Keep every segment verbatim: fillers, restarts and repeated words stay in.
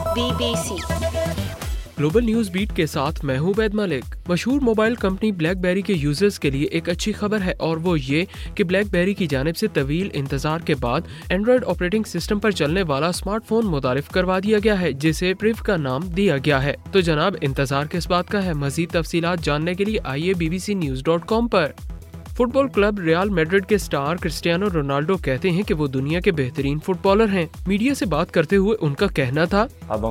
Be B C global news beat کے ساتھ میں ہوں عبید ملک۔ مشہور موبائل کمپنی بلیک بیری کے یوزرز کے لیے ایک اچھی خبر ہے اور وہ یہ کہ بلیک بیری کی جانب سے طویل انتظار کے بعد اینڈرائیڈ آپریٹنگ سسٹم پر چلنے والا اسمارٹ فون متعارف کروا دیا گیا ہے جسے پریو کا نام دیا گیا ہے۔ تو جناب انتظار کس بات کا ہے؟ مزید تفصیلات جاننے کے لیے آئیے B B C news dot com پر۔ Football club Real Madrid کے سٹار کرسٹیانو رونالڈو کہتے ہیں کہ وہ دنیا کے بہترین فٹ بالر ہیں۔ میڈیا سے بات کرتے ہوئے ان کا کہنا تھا،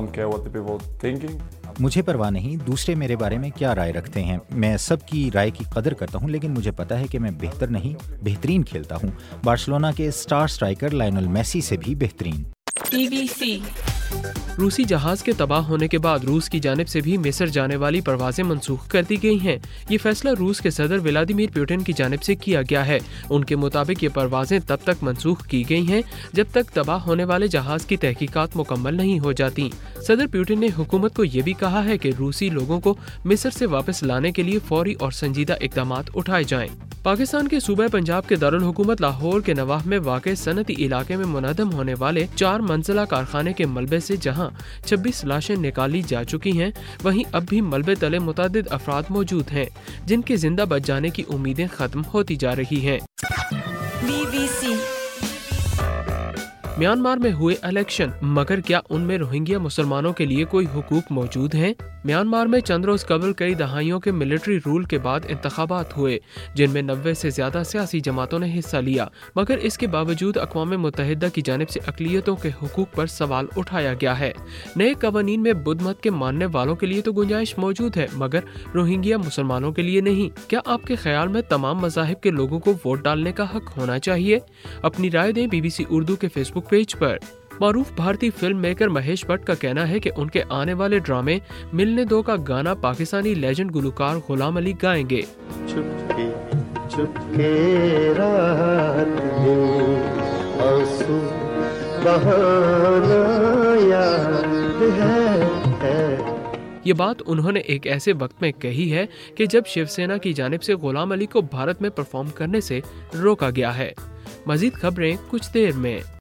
مجھے پرواہ نہیں دوسرے میرے بارے میں کیا رائے رکھتے ہیں، میں سب کی رائے کی قدر کرتا ہوں، لیکن مجھے پتا ہے کہ میں بہتر نہیں بہترین کھیلتا ہوں، بارسلونا کے سٹار سٹرائکر لائنل میسی سے بھی بہترین۔ بی بی سی روسی جہاز کے تباہ ہونے کے بعد روس کی جانب سے بھی مصر جانے والی پروازیں منسوخ کر دی گئی ہیں۔ یہ فیصلہ روس کے صدر ولادیمیر پوٹن کی جانب سے کیا گیا ہے۔ ان کے مطابق یہ پروازیں تب تک منسوخ کی گئی ہیں جب تک تباہ ہونے والے جہاز کی تحقیقات مکمل نہیں ہو جاتی۔ صدر پوٹن نے حکومت کو یہ بھی کہا ہے کہ روسی لوگوں کو مصر سے واپس لانے کے لیے فوری اور سنجیدہ اقدامات اٹھائے جائیں۔ پاکستان کے صوبہ پنجاب کے دارالحکومت لاہور کے نواح میں واقع صنعتی علاقے میں منہدم ہونے والے چار منزلہ کارخانے کے ملبے سے جہاں چھبیس لاشیں نکالی جا چکی ہیں، وہیں اب بھی ملبے تلے متعدد افراد موجود ہیں جن کے زندہ بچ جانے کی امیدیں ختم ہوتی جا رہی ہیں۔ بی بی سی میانمار میں ہوئے الیکشن، مگر کیا ان میں روہنگیا مسلمانوں کے لیے کوئی حقوق موجود ہیں؟ میانمار میں چند روز قبل کئی دہائیوں کے ملٹری رول کے بعد انتخابات ہوئے جن میں نوے سے زیادہ سیاسی جماعتوں نے حصہ لیا، مگر اس کے باوجود اقوام متحدہ کی جانب سے اقلیتوں کے حقوق پر سوال اٹھایا گیا ہے۔ نئے قوانین میں بدھ مت کے ماننے والوں کے لیے تو گنجائش موجود ہے مگر روہنگیا مسلمانوں کے لیے نہیں۔ کیا آپ کے خیال میں تمام مذاہب کے لوگوں کو ووٹ ڈالنے کا حق ہونا چاہیے؟ اپنی رائے دیں بی بی سی اردو کے فیس بک پیج پر۔ معروف بھارتی فلم میکر مہیش بھٹ کا کہنا ہے کہ ان کے آنے والے ڈرامے ملنے دو کا گانا پاکستانی لیجنڈ گلوکار غلام علی گائیں گے۔ چپکے چپکے رات دن آنسو بہانا یاد ہے۔ یہ بات انہوں نے ایک ایسے وقت میں کہی ہے کہ جب شیو سینا کی جانب سے غلام علی کو بھارت میں پرفارم کرنے سے روکا گیا ہے۔ مزید خبریں کچھ دیر میں۔